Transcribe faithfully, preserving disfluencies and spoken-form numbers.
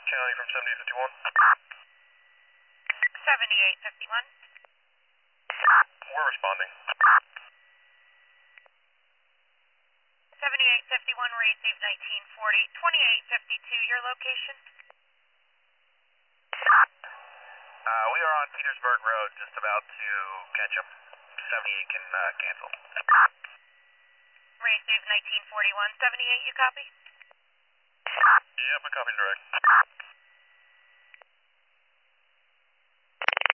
County from seventy-eight fifty-one. seventy-eight fifty-one. We're responding. seventy-eight fifty-one, received nineteen forty. twenty-eight fifty-two, your location? Uh, we are on Petersburg Road, just about to catch them. seventy-eight can uh, cancel. Received nineteen forty-one. seventy-eight, you copy? Yep, I copy direct.